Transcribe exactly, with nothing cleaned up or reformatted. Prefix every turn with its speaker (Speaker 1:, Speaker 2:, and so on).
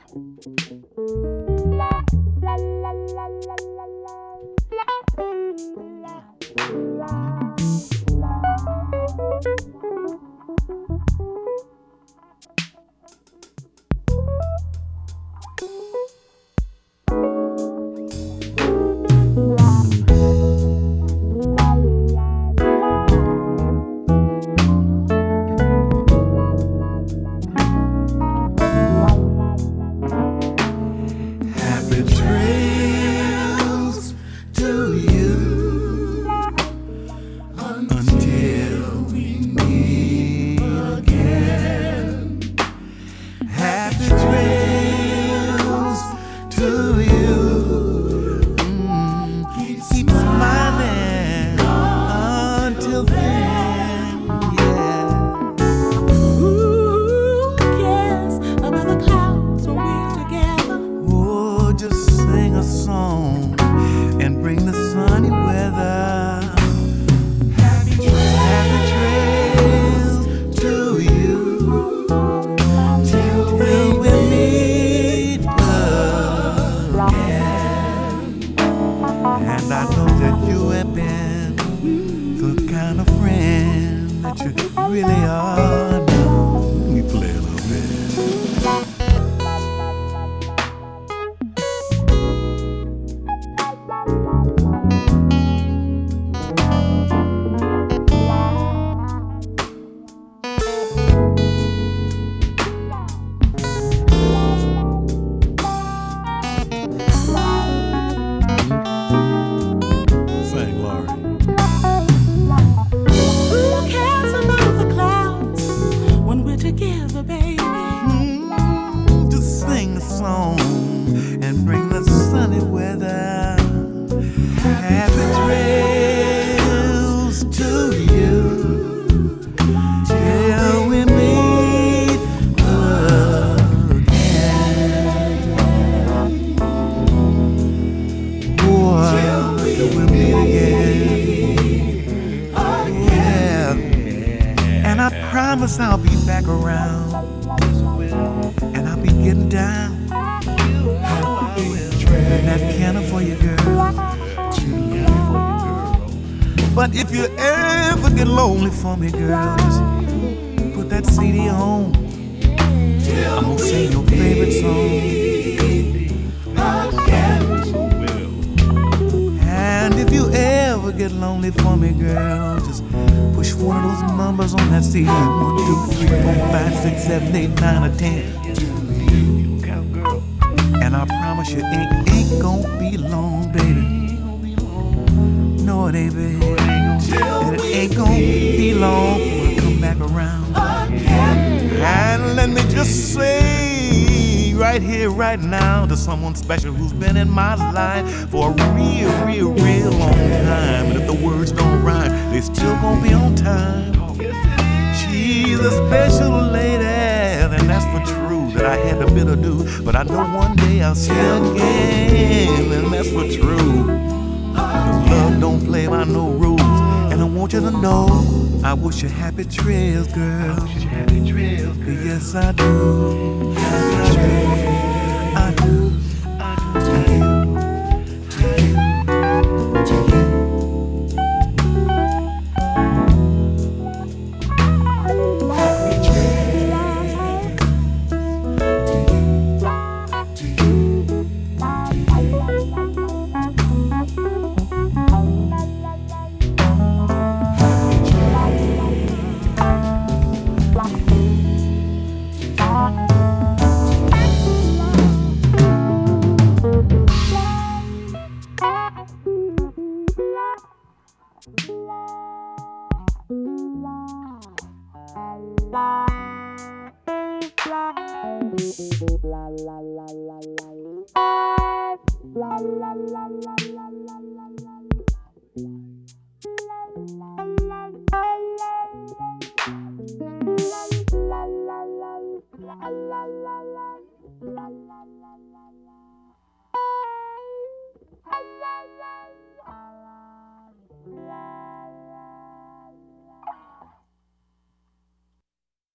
Speaker 1: Someone special who's been in my life for a real, real, real long time. And if the words don't rhyme, they still gonna be on time. She's a special lady, and that's for true that I had a bit of do. But I know one day I'll see her again, and that's for true. Cause love don't play by no rules. And I want you to know I wish you happy trails, girl. I wish you happy trails, girl. Yes, I do. Happy trails. I do.
Speaker 2: La la la la.